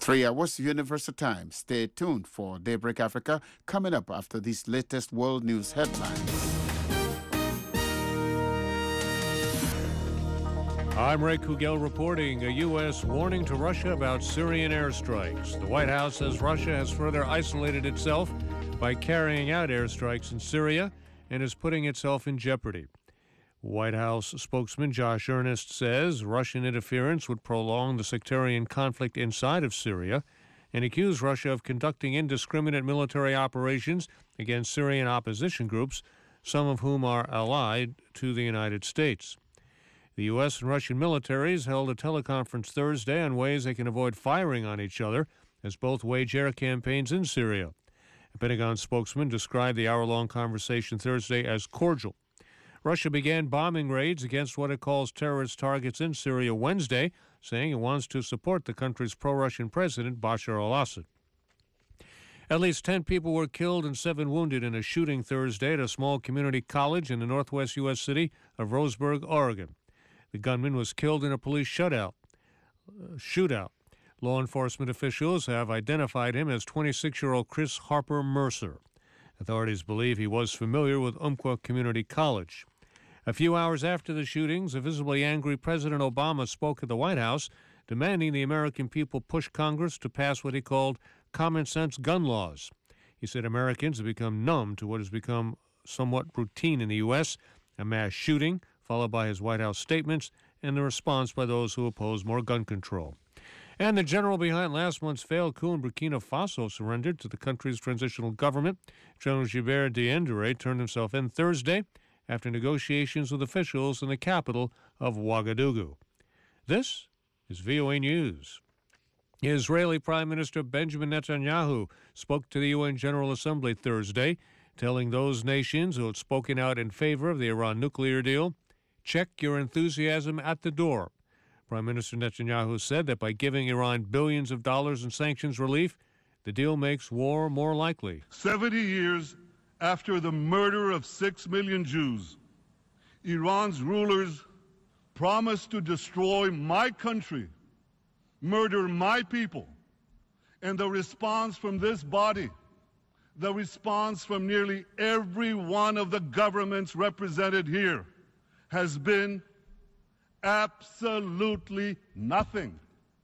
3 hours Universal Time. Stay tuned for Daybreak Africa coming up after these latest world news headlines. I'm Ray Kugel reporting a U.S. warning to Russia about Syrian airstrikes. The White House says Russia has further isolated itself by carrying out airstrikes in Syria and is putting itself in jeopardy. White House spokesman Josh Earnest says Russian interference would prolong the sectarian conflict inside of Syria and accused Russia of conducting indiscriminate military operations against Syrian opposition groups, some of whom are allied to the United States. The U.S. and Russian militaries held a teleconference Thursday on ways they can avoid firing on each other as both wage air campaigns in Syria. A Pentagon spokesman described the hour-long conversation Thursday as cordial. Russia began bombing raids against what it calls terrorist targets in Syria Wednesday, saying it wants to support the country's pro-Russian president, Bashar al-Assad. At least 10 people were killed and 7 wounded in a shooting Thursday at a small community college in the northwest U.S. city of Roseburg, Oregon. The gunman was killed in a police shootout. Law enforcement officials have identified him as 26-year-old Chris Harper Mercer. Authorities believe he was familiar with Umpqua Community College. A few hours after the shootings, a visibly angry President Obama spoke at the White House, demanding the American people push Congress to pass what he called common-sense gun laws. He said Americans have become numb to what has become somewhat routine in the U.S., a mass shooting, followed by his White House statements and the response by those who oppose more gun control. And the general behind last month's failed coup in Burkina Faso surrendered to the country's transitional government. General Gilbert Diendéré turned himself in Thursday after negotiations with officials in the capital of Ouagadougou. This is VOA News. Israeli Prime Minister Benjamin Netanyahu spoke to the UN General Assembly Thursday, telling those nations who had spoken out in favor of the Iran nuclear deal, check your enthusiasm at the door. Prime Minister Netanyahu said that by giving Iran billions of dollars in sanctions relief, the deal makes war more likely. 70 years after the murder of 6 million Jews, Iran's rulers promised to destroy my country, murder my people, and the response from this body, the response from nearly every one of the governments represented here, has been absolutely nothing.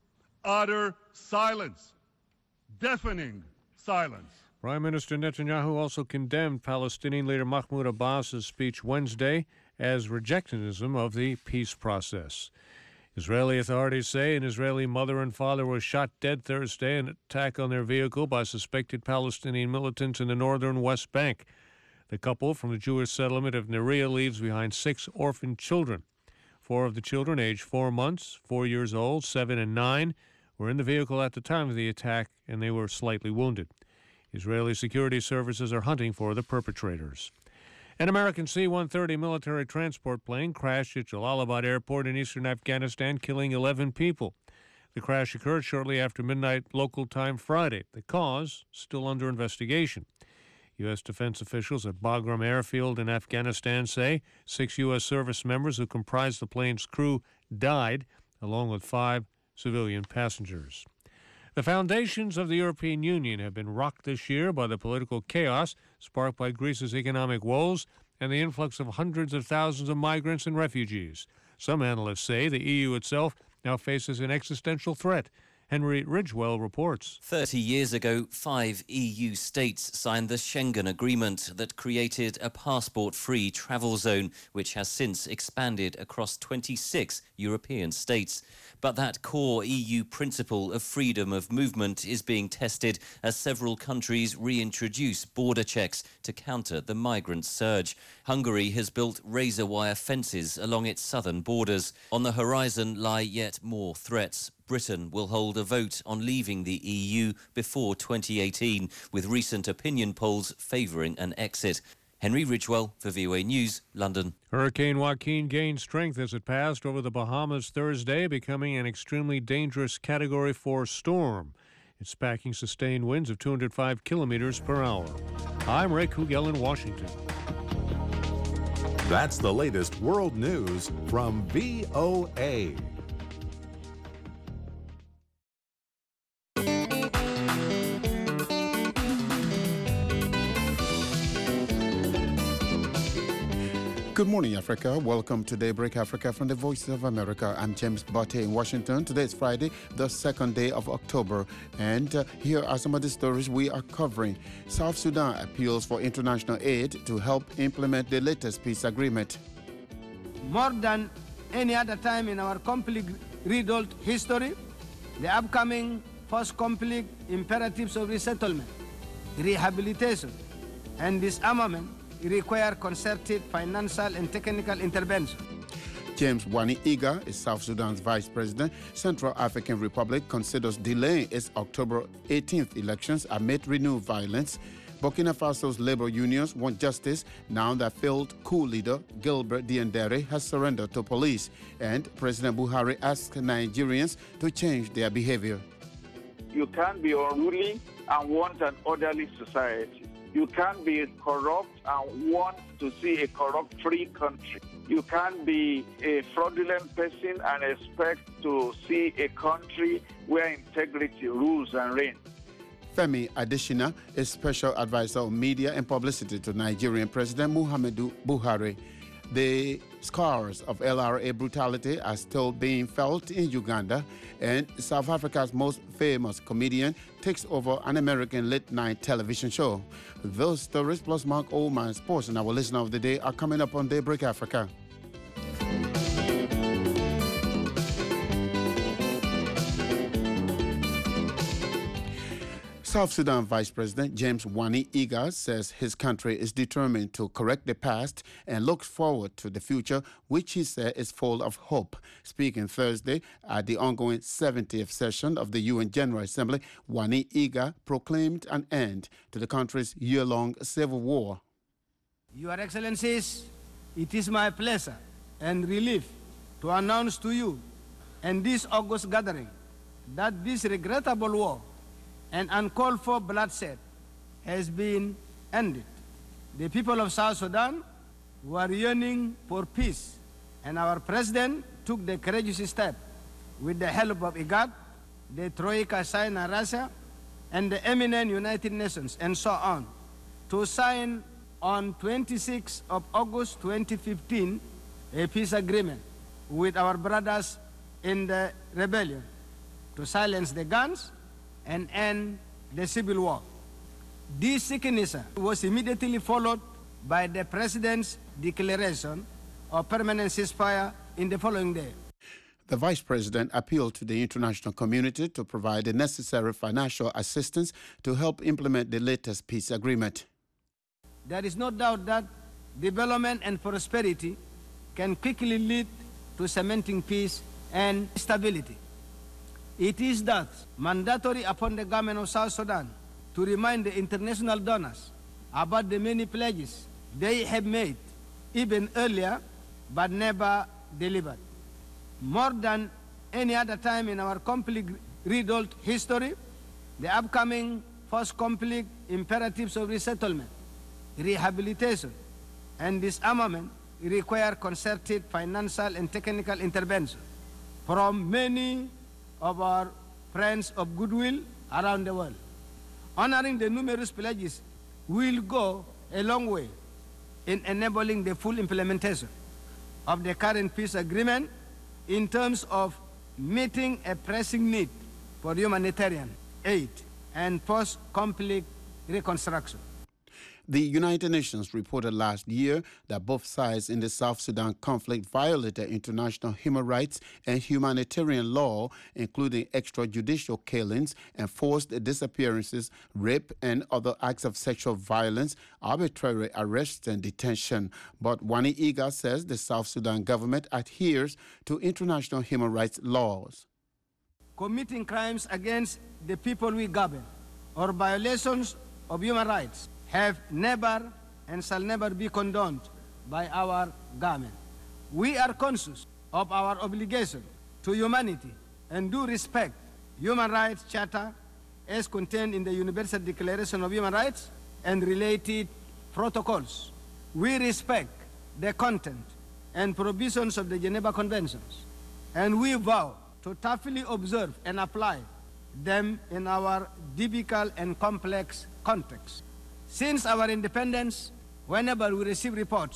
Utter silence. Deafening silence. Prime Minister Netanyahu also condemned Palestinian leader Mahmoud Abbas's speech Wednesday as rejectionism of the peace process. Israeli authorities say an Israeli mother and father were shot dead Thursday in an attack on their vehicle by suspected Palestinian militants in the northern West Bank. The couple from the Jewish settlement of Neria leaves behind 6 orphaned children. 4 of the children, aged 4 months, 4 years old, 7 and 9, were in the vehicle at the time of the attack, and they were slightly wounded. Israeli security services are hunting for the perpetrators. An American C-130 military transport plane crashed at Jalalabad Airport in eastern Afghanistan, killing 11 people. The crash occurred shortly after midnight local time Friday. The cause still under investigation. U.S. defense officials at Bagram Airfield in Afghanistan say 6 U.S. service members who comprised the plane's crew died, along with 5 civilian passengers. The foundations of the European Union have been rocked this year by the political chaos sparked by Greece's economic woes and the influx of hundreds of thousands of migrants and refugees. Some analysts say the EU itself now faces an existential threat. Henry Ridgewell reports. 30 years ago, 5 EU states signed the Schengen Agreement that created a passport-free travel zone, which has since expanded across 26 European states. But that core EU principle of freedom of movement is being tested as several countries reintroduce border checks to counter the migrant surge. Hungary has built razor-wire fences along its southern borders. On the horizon lie yet more threats. Britain will hold a vote on leaving the EU before 2018, with recent opinion polls favouring an exit. Henry Ridgewell for VOA News, London. Hurricane Joaquin gained strength as it passed over the Bahamas Thursday, becoming an extremely dangerous Category 4 storm. It's packing sustained winds of 205 kilometers per hour. I'm Ray Kugel in Washington. That's the latest world news from VOA. Good morning, Africa. Welcome to Daybreak Africa from the Voice of America. I'm James Botte in Washington. Today is Friday, the second day of October. And here are some of the stories we are covering. South Sudan appeals for international aid to help implement the latest peace agreement. More than any other time in our conflict-riddled history, the upcoming post-conflict imperatives of resettlement, rehabilitation, and disarmament require concerted financial and technical intervention. James Wani Iga is South Sudan's vice president. Central African Republic considers delaying its October 18th elections amid renewed violence. Burkina Faso's labor unions want justice now that failed coup leader Gilbert Diendere has surrendered to police. And President Buhari asks Nigerians to change their behavior. You can't be unruly and want an orderly society. You can't be corrupt and want to see a corrupt-free country. You can't be a fraudulent person and expect to see a country where integrity rules and reigns. Femi Adesina is special advisor on media and publicity to Nigerian President Muhammadu Buhari. The scars of LRA brutality are still being felt in Uganda, and South Africa's most famous comedian takes over an American late-night television show. Those stories plus Mark Oldman's sports and our listener of the day are coming up on Daybreak Africa. South Sudan Vice President James Wani Iga says his country is determined to correct the past and looks forward to the future, which he said is full of hope. Speaking Thursday at the ongoing 70th session of the UN General Assembly, Wani Iga proclaimed an end to the country's year-long civil war. Your Excellencies, it is my pleasure and relief to announce to you and this August gathering that this regrettable war and uncalled for bloodshed has been ended. The people of South Sudan were yearning for peace, and our president took the courageous step with the help of IGAD, the Troika, China, Russia, and the eminent United Nations, and so on, to sign on 26 of August 2015 a peace agreement with our brothers in the rebellion to silence the guns and end the civil war. This signature was immediately followed by the president's declaration of permanent ceasefire in the following day. The vice president appealed to the international community to provide the necessary financial assistance to help implement the latest peace agreement. There is no doubt that development and prosperity can quickly lead to cementing peace and stability. It is thus mandatory upon the government of South Sudan to remind the international donors about the many pledges they have made, even earlier, but never delivered. More than any other time in our conflict-riddled history, the upcoming post-conflict imperatives of resettlement, rehabilitation, and disarmament require concerted financial and technical intervention from many of our friends of goodwill around the world. Honoring the numerous pledges will go a long way in enabling the full implementation of the current peace agreement in terms of meeting a pressing need for humanitarian aid and post-conflict reconstruction. The United Nations reported last year that both sides in the South Sudan conflict violated international human rights and humanitarian law, including extrajudicial killings and forced disappearances, rape, and other acts of sexual violence, arbitrary arrests and detention. But Wani Iga says the South Sudan government adheres to international human rights laws. Committing crimes against the people we govern or violations of human rights have never and shall never be condoned by our government. We are conscious of our obligation to humanity and do respect human rights charter as contained in the Universal Declaration of Human Rights and related protocols. We respect the content and provisions of the Geneva Conventions, and we vow to thoroughly observe and apply them in our difficult and complex context. Since our independence, whenever we receive reports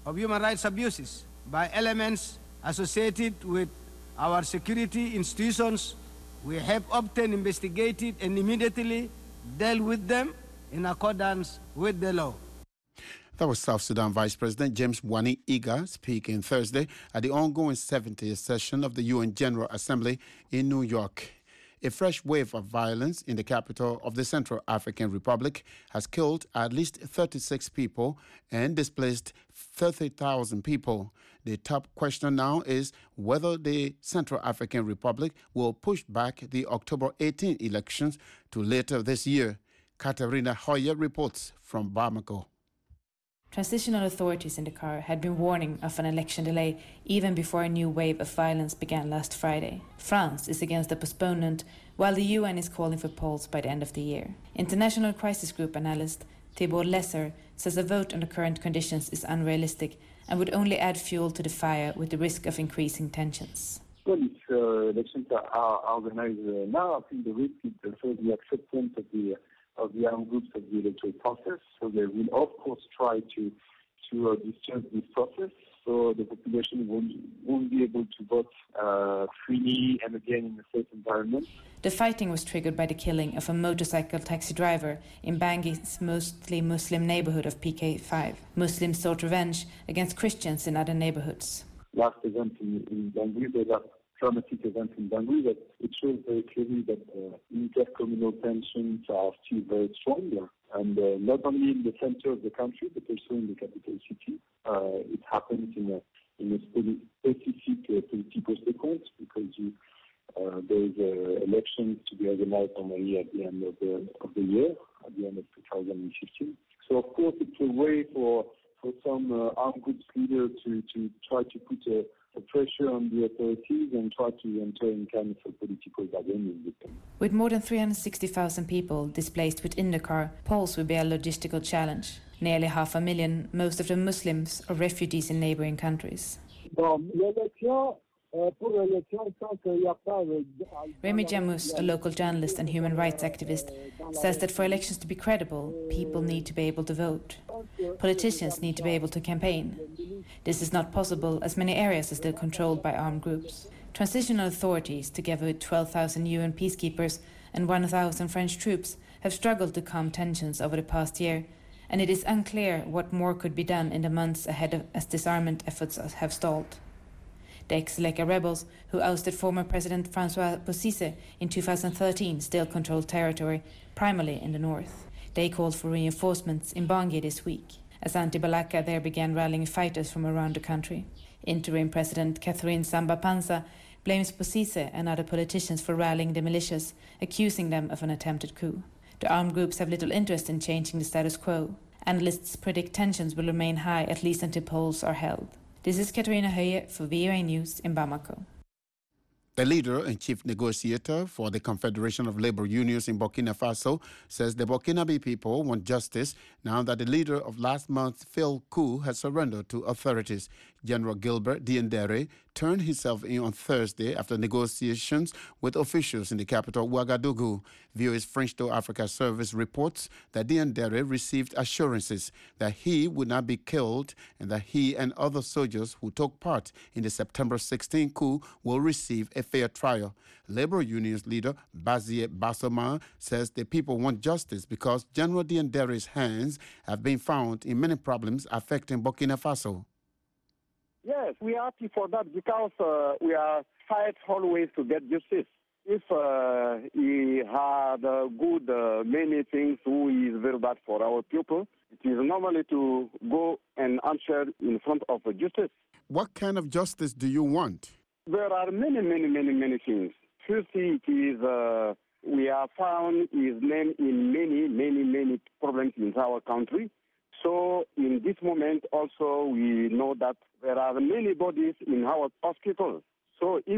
of human rights abuses by elements associated with our security institutions, we have often investigated and immediately dealt with them in accordance with the law. That was South Sudan Vice President James Wani Iga speaking Thursday at the ongoing 70th session of the UN General Assembly in New York. A fresh wave of violence in the capital of the Central African Republic has killed at least 36 people and displaced 30,000 people. The top question now is whether the Central African Republic will push back the October 18 elections to later this year. Katarina Hoyer reports from Bamako. Transitional authorities in Dakar had been warning of an election delay even before a new wave of violence began last Friday. France is against the postponement, while the UN is calling for polls by the end of the year. International Crisis Group analyst Thibault Lesser says a vote under current conditions is unrealistic and would only add fuel to the fire with the risk of increasing tensions. Well, if elections are organized now, I think the risk is also the acceptance of the armed groups of the electoral process. So they will, of course, try to disturb this process. So the population won't be able to vote freely and again in a safe environment. The fighting was triggered by the killing of a motorcycle taxi driver in Bangi's mostly Muslim neighborhood of PK5. Muslims sought revenge against Christians in other neighborhoods. Last event in Bangui, the last dramatic event in Bangui, that it shows very clearly that intercommunal tensions are still very strong there. And not only in the center of the country, but also in the capital city. It happens in a specific political sequence because there is elections to be organized normally at the end of the year, at the end of 2015. So of course it's a way for some armed groups leaders to try to put a pressure on the authorities and try to enter in kind of a political bargaining with them. With more than 360,000 people displaced within Dakar, polls will be a logistical challenge. Nearly 500,000, most of them Muslims, are refugees in neighboring countries. Remy Jamus, a local journalist and human rights activist, says that for elections to be credible, people need to be able to vote. Politicians need to be able to campaign. This is not possible as many areas are still controlled by armed groups. Transitional authorities, together with 12,000 UN peacekeepers and 1,000 French troops, have struggled to calm tensions over the past year, and it is unclear what more could be done in the months ahead as disarmament efforts have stalled. The ex-Seleka rebels, who ousted former President Francois Bozizé in 2013, still control territory, primarily in the north. They called for reinforcements in Bangui this week, as anti-Balaka there began rallying fighters from around the country. Interim President Catherine Samba-Panza blames Bozizé and other politicians for rallying the militias, accusing them of an attempted coup. The armed groups have little interest in changing the status quo. Analysts predict tensions will remain high at least until polls are held. This is Katarina Hoyer for VOA News in Bamako. The leader and chief negotiator for the Confederation of Labour Unions in Burkina Faso says the Burkinabe people want justice now that the leader of last month's failed coup has surrendered to authorities. General Gilbert Diendere turned himself in on Thursday after negotiations with officials in the capital, Ouagadougou. VOA's French to Africa service reports that Diendere received assurances that he would not be killed and that he and other soldiers who took part in the September 16 coup will receive a fair trial. Labour Union's leader, Bazier Bassoma, says the people want justice because General Diendere's hands have been found in many problems affecting Burkina Faso. Yes, we are happy for that because we are fight always to get justice. If he had good many things who is very bad for our people, it is normally to go and answer in front of justice. What kind of justice do you want? There are many things. Firstly, it is we have found his name in many problems in our country. So in this moment also we know that there are many bodies in our hospital. So if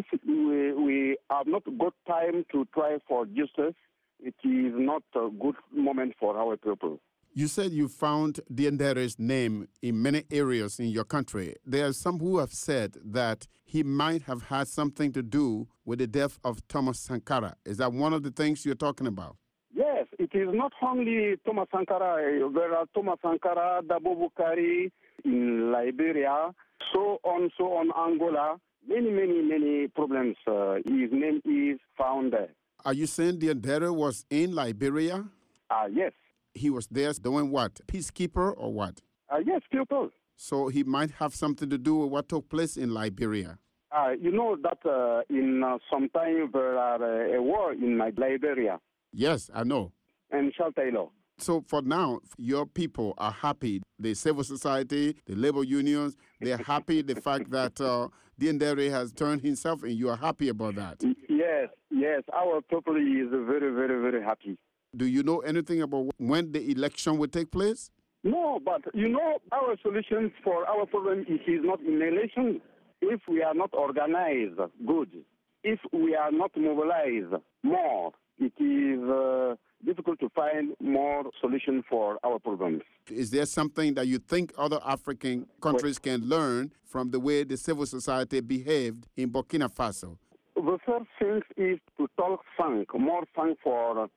we have not got time to try for justice, it is not a good moment for our people. You said you found Diendere's name in many areas in your country. There are some who have said that he might have had something to do with the death of Thomas Sankara. Is that one of the things you're talking about? Yes, it is not only Thomas Sankara. There are Thomas Sankara, Dabo Bukari, in Liberia, so on, Angola. Many problems. His name is found there. Are you saying Diendere was in Liberia? Yes. He was there doing what? Peacekeeper or what? Yes, people. So he might have something to do with what took place in Liberia. You know that in some time there are a war in Liberia. Yes, I know. And Charles Taylor. So for now, your people are happy. The civil society, the labor unions, they're happy the fact that Diendere has turned himself in. You are happy about that? Yes. Our people is very happy. Do you know anything about when the election will take place? No, but you know our solution for our problem is not in election. If we are not organized good, if we are not mobilized more, it is difficult to find more solution for our problems. Is there something that you think other African countries can learn from the way the civil society behaved in Burkina Faso? The first thing is to talk more thank for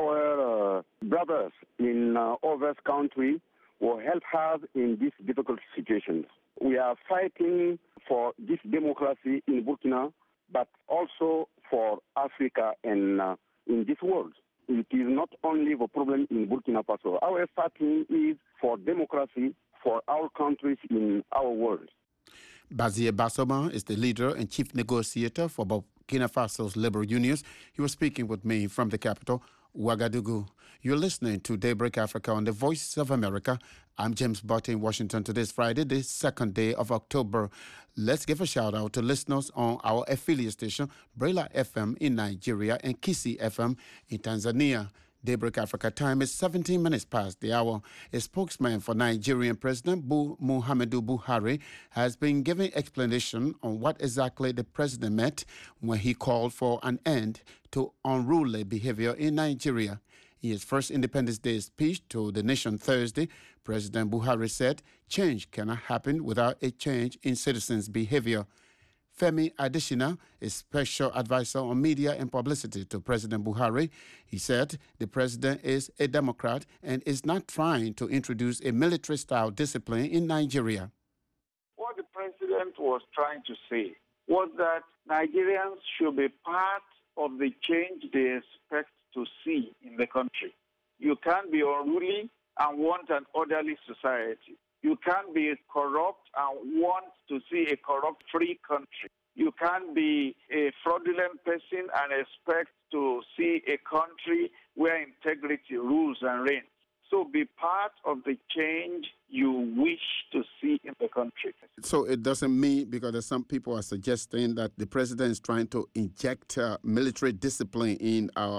our brothers in other countries who help us in these difficult situations. We are fighting for this democracy in Burkina, but also for Africa and in this world. It is not only the problem in Burkina Faso. Our fighting is for democracy for our countries in our world. Bazier Bassoma is the leader and chief negotiator for Burkina Faso's labor unions. He was speaking with me from the capital, Ouagadougou. You're listening to Daybreak Africa on the Voice of America. I'm James Butt in Washington. Today's Friday, the second day of October. Let's give a shout out to listeners on our affiliate station, Brela FM in Nigeria and Kisi FM in Tanzania. Daybreak Africa time is 17 minutes past the hour. A spokesman for Nigerian President Muhammadu Buhari has been giving explanation on what exactly the president meant when he called for an end to unruly behavior in Nigeria. In his first Independence Day speech to the nation Thursday, President Buhari said change cannot happen without a change in citizens' behavior. Femi Adesina is special advisor on media and publicity to President Buhari. He said the president is a Democrat and is not trying to introduce a military-style discipline in Nigeria. What the president was trying to say was that Nigerians should be part of the change they expect to see in the country. You can't be unruly and want an orderly society. You can't be corrupt and want to see a corrupt-free country. You can't be a fraudulent person and expect to see a country where integrity rules and reigns. So be part of the change you wish to see in the country. So it doesn't mean, because some people are suggesting that the president is trying to inject military discipline in our...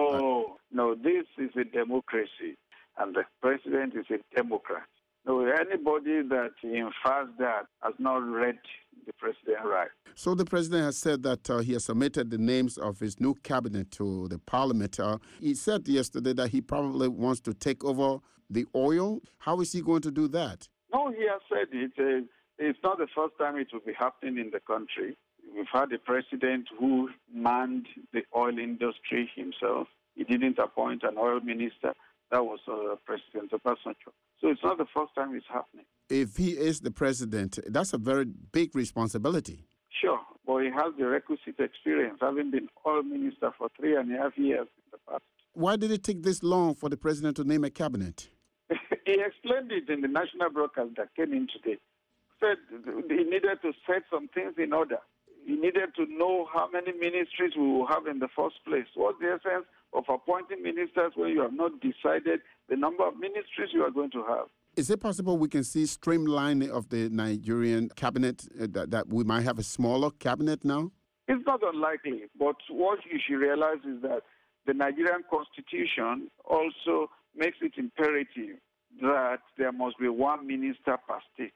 No, this is a democracy, and the president is a Democrat. No, anybody that infers that has not read the president right. So the president has said that he has submitted the names of his new cabinet to the parliament. He said yesterday that he probably wants to take over the oil. How is he going to do that? No, he has said it. It's not the first time it will be happening in the country. We've had a president who manned the oil industry himself. He didn't appoint an oil minister. That was President Obasanjo. So it's not the first time it's happening. If he is the president, that's a very big responsibility. Sure, but he has the requisite experience, having been oil minister for 3.5 years in the past. Why did it take this long for the president to name a cabinet? He explained it in the national broadcast that came in today. Said he needed to set some things in order. He needed to know how many ministries we will have in the first place. What's the essence of appointing ministers when you have not decided the number of ministries you are going to have? Is it possible we can see streamlining of the Nigerian cabinet, that we might have a smaller cabinet now? It's not unlikely, but what you should realize is that the Nigerian constitution also makes it imperative that there must be one minister per state.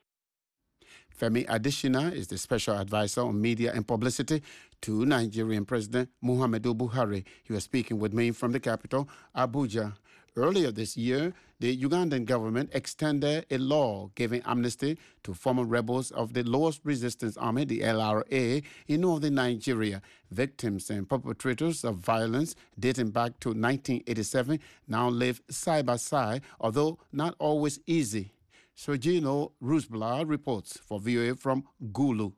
Femi Adesina is the special advisor on media and publicity to Nigerian President Muhammadu Buhari. He was speaking with me from the capital, Abuja. Earlier this year, the Ugandan government extended a law giving amnesty to former rebels of the Lord's Resistance Army, the LRA, in northern Nigeria. Victims and perpetrators of violence dating back to 1987 now live side by side, although not always easy. Sergino Rusbla reports for VOA from Gulu.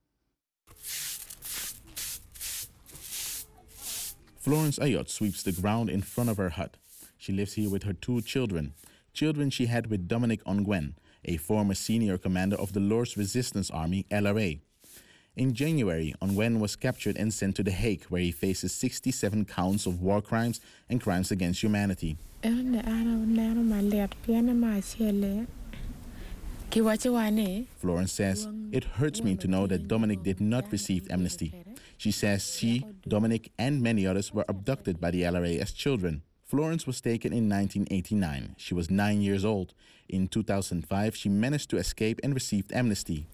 Florence Ayot sweeps the ground in front of her hut. She lives here with her 2 children she had with Dominic Ongwen, a former senior commander of the Lord's Resistance Army, LRA. In January, Ongwen was captured and sent to The Hague, where he faces 67 counts of war crimes and crimes against humanity. Florence says, "It hurts me to know that Dominic did not receive amnesty." She says she, Dominic, and many others were abducted by the LRA as children. Florence was taken in 1989. She was 9 years old. In 2005, she managed to escape and received amnesty.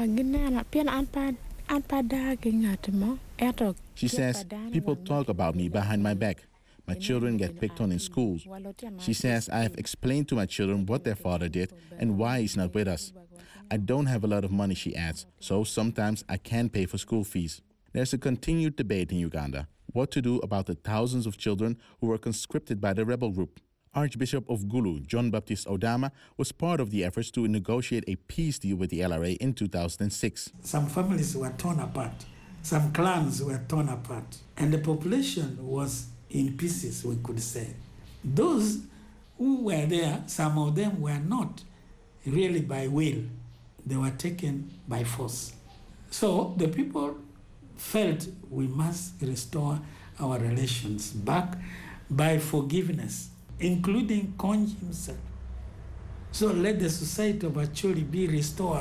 She says, "People talk about me behind my back. My children get picked on in schools." She says, "I have explained to my children what their father did and why he's not with us. I don't have a lot of money," she adds, "so sometimes I can't pay for school fees." There's a continued debate in Uganda what to do about the thousands of children who were conscripted by the rebel group. Archbishop of Gulu, John Baptist Odama, was part of the efforts to negotiate a peace deal with the LRA in 2006. Some families were torn apart, some clans were torn apart, and the population was in pieces, we could say. Those who were there, some of them were not really by will, they were taken by force. So the people felt we must restore our relations back by forgiveness, including Konji himself. So let the society of Acholi be restored.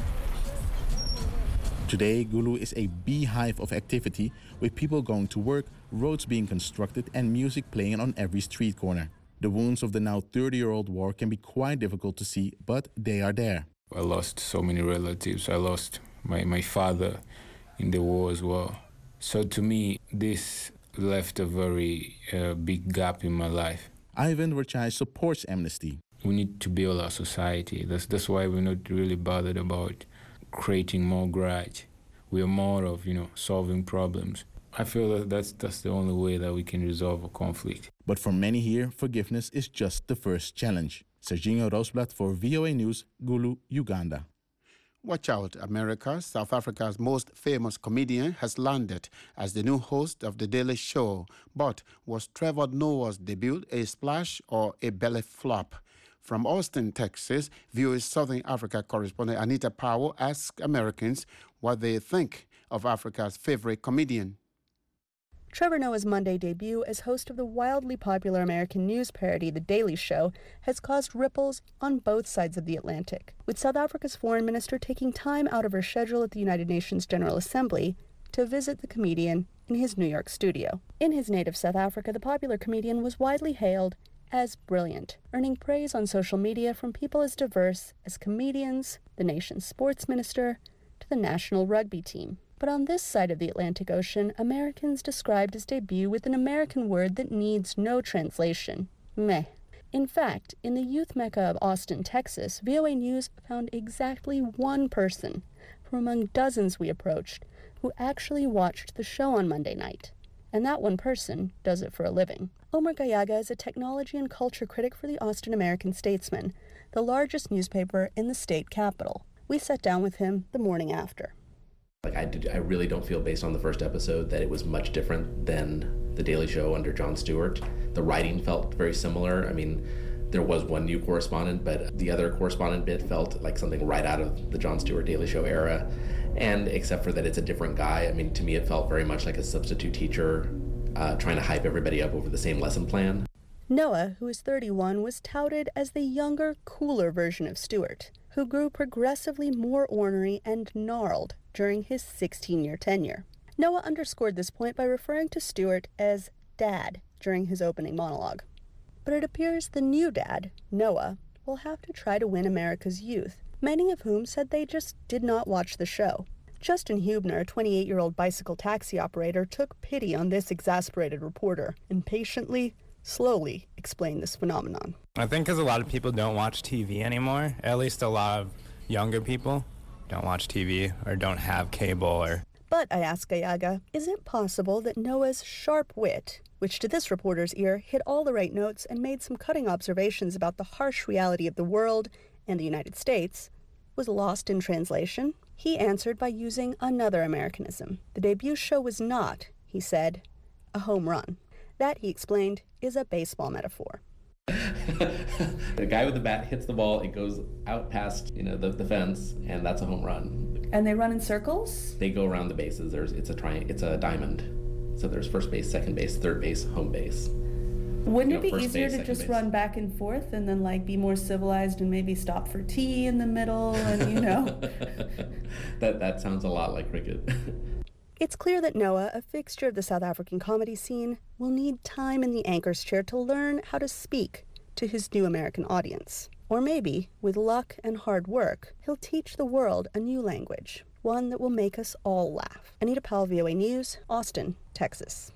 Today, Gulu is a beehive of activity, with people going to work, roads being constructed, and music playing on every street corner. The wounds of the now 30-year-old war can be quite difficult to see, but they are there. I lost so many relatives. I lost my father in the war as well. So to me, this left a very big gap in my life. Ivan Rachai supports amnesty. We need to build our society. That's why we're not really bothered about creating more grudge. We are more of, solving problems. I feel that that's the only way that we can resolve a conflict. But for many here, forgiveness is just the first challenge. Serginho Roosblad for VOA News, Gulu, Uganda. Watch out, America. South Africa's most famous comedian has landed as the new host of The Daily Show. But was Trevor Noah's debut a splash or a belly flop? From Austin, Texas, VOA's Southern Africa correspondent Anita Powell asks Americans what they think of Africa's favorite comedian. Trevor Noah's Monday debut as host of the wildly popular American news parody The Daily Show has caused ripples on both sides of the Atlantic, with South Africa's foreign minister taking time out of her schedule at the United Nations General Assembly to visit the comedian in his New York studio. In his native South Africa, the popular comedian was widely hailed as brilliant, earning praise on social media from people as diverse as comedians, the nation's sports minister, to the national rugby team. But on this side of the Atlantic Ocean, Americans described his debut with an American word that needs no translation: meh. In fact, in the youth mecca of Austin, Texas, VOA News found exactly one person from among dozens we approached who actually watched the show on Monday night. And that one person does it for a living. Omar Gallaga is a technology and culture critic for the Austin American-Statesman, the largest newspaper in the state capital. We sat down with him the morning after. I really don't feel, based on the first episode, that it was much different than The Daily Show under Jon Stewart. The writing felt very similar. I mean, there was one new correspondent, but the other correspondent bit felt like something right out of the Jon Stewart Daily Show era. And except for that it's a different guy, I mean, to me it felt very much like a substitute teacher trying to hype everybody up over the same lesson plan. Noah, who is 31, was touted as the younger, cooler version of Stewart, who grew progressively more ornery and gnarled during his 16-year tenure. Noah underscored this point by referring to Stewart as Dad during his opening monologue. But it appears the new dad, Noah, will have to try to win America's youth, many of whom said they just did not watch the show. Justin Hubner, a 28-year-old bicycle taxi operator, took pity on this exasperated reporter and patiently, slowly explained this phenomenon. I think because a lot of people don't watch TV anymore, at least a lot of younger people don't watch TV or don't have cable. But, I asked Gallaga, is it possible that Noah's sharp wit, which to this reporter's ear hit all the right notes and made some cutting observations about the harsh reality of the world and the United States, was lost in translation, he answered by using another Americanism. The debut show was not, he said, a home run. That, he explained, is a baseball metaphor. The guy with the bat hits the ball, it goes out past the fence, and that's a home run. And they run in circles? They go around the bases. It's a diamond. So there's first base, second base, third base, home base. Wouldn't it be easier to just run back and forth and then be more civilized and maybe stop for tea in the middle and That sounds a lot like cricket. It's clear that Noah, a fixture of the South African comedy scene, will need time in the anchor's chair to learn how to speak to his new American audience. Or maybe, with luck and hard work, he'll teach the world a new language, one that will make us all laugh. Anita Powell, VOA News, Austin, Texas.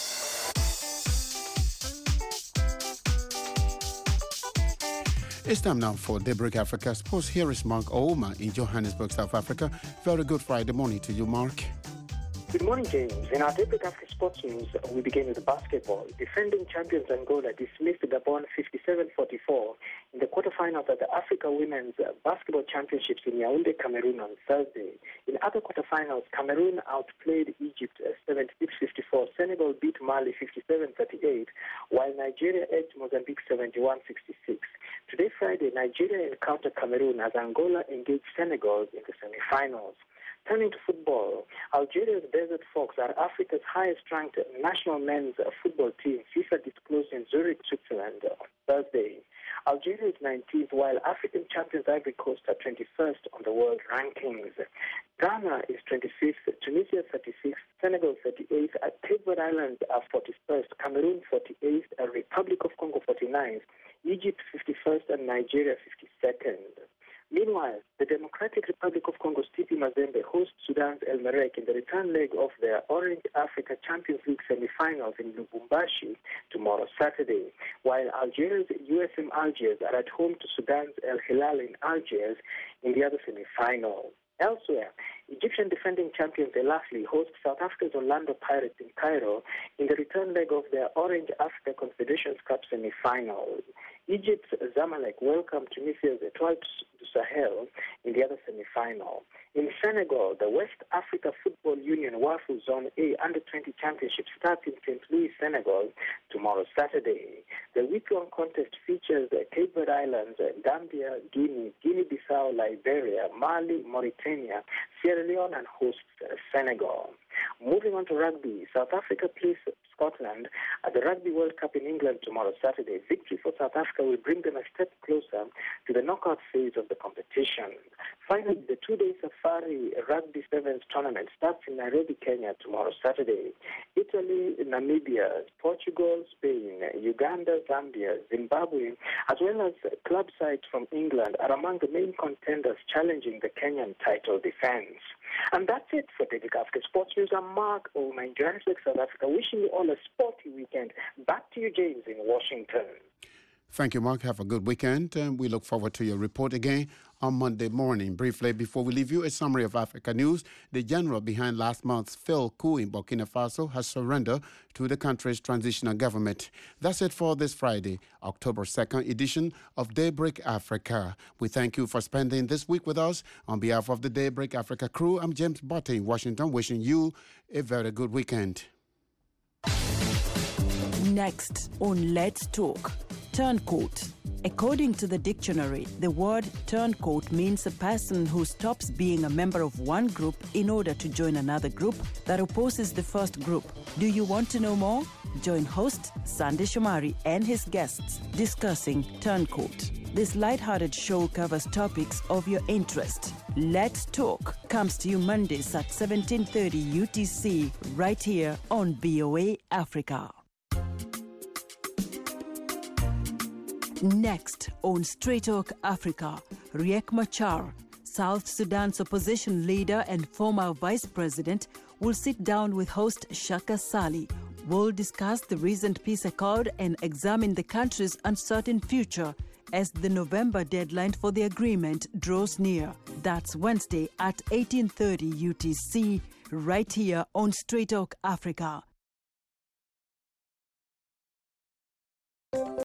It's time now for Daybreak Africa Sports. Here is Mark Ouma in Johannesburg, South Africa. Very good Friday morning to you, Mark. Good morning, James. In our Daybreak Africa Sports News, we begin with basketball. Defending champions Angola dismissed Gabon 57-44 in the quarterfinals of the Africa Women's Basketball Championships in Yaoundé, Cameroon on Thursday. In other quarterfinals, Cameroon outplayed Egypt 76-54. Senegal beat Mali 57-38, while Nigeria edged Mozambique 71-66. Today, Friday, Nigeria encountered Cameroon as Angola engaged Senegal in the semi-finals. Turning to football, Algeria's Desert Fox are Africa's highest-ranked national men's football team, FIFA disclosed in Zurich, Switzerland on Thursday. Algeria is 19th, while African champions Ivory Coast are 21st on the world rankings. Ghana is 25th, Tunisia 36th, Senegal 38th, Cape Verde Islands are 41st, Cameroon 48th, Republic of Congo 49th, Egypt 51st, and Nigeria 52nd. Meanwhile, the Democratic Republic of Congo's TP Mazembe hosts Sudan's El Merreikh in the return leg of their Orange Africa Champions League semi-finals in Lubumbashi tomorrow, Saturday, while Algeria's USM Algiers are at home to Sudan's El Hilal in Algiers in the other semi-final. Elsewhere, Egyptian defending champions El Ahly host South Africa's Orlando Pirates in Cairo in the return leg of their Orange Africa Confederations Cup semi-final. Egypt's Zamalek welcomed Tunisia's Etoile du Sahel in the other semi-final. In Senegal, the West Africa Football Union WAFU Zone A Under-20 Championship starts in St. Louis, Senegal, tomorrow, Saturday. The week-long contest features Cape Verde Islands, Gambia, Guinea, Guinea-Bissau, Liberia, Mali, Mauritania, Sierra Leone, and hosts Senegal. Moving on to rugby, South Africa plays Scotland at the Rugby World Cup in England tomorrow, Saturday. Victory for South Africa will bring them a step closer to the knockout phase of the competition. Finally, the two-day Safari Rugby Sevens tournament starts in Nairobi, Kenya tomorrow, Saturday. Italy, Namibia, Portugal, Spain, Uganda, Zambia, Zimbabwe, as well as club sides from England are among the main contenders challenging the Kenyan title defense. And that's it for Daybreak Africa Sports News. I'm Mark Ouma in Johannesburg, South Africa, wishing you all a sporty weekend. Back to you, James, in Washington. Thank you, Mark. Have a good weekend. We look forward to your report again on Monday morning. Briefly, before we leave you, a summary of Africa news. The general behind last month's failed coup in Burkina Faso has surrendered to the country's transitional government. That's it for this Friday, October 2nd edition of Daybreak Africa. We thank you for spending this week with us. On behalf of the Daybreak Africa crew, I'm James Botte in Washington, wishing you a very good weekend. Next on Let's Talk. Turncoat. According to the dictionary, the word turncoat means a person who stops being a member of one group in order to join another group that opposes the first group. Do you want to know more? Join host Sandy Shomari and his guests discussing Turncoat. This lighthearted show covers topics of your interest. Let's Talk comes to you Mondays at 17:30 UTC right here on VOA Africa. Next on Straight Talk Africa, Riek Machar, South Sudan's opposition leader and former vice president, will sit down with host Shaka Sali. We'll discuss the recent peace accord and examine the country's uncertain future as the November deadline for the agreement draws near. That's Wednesday at 18:30 UTC, right here on Straight Talk Africa.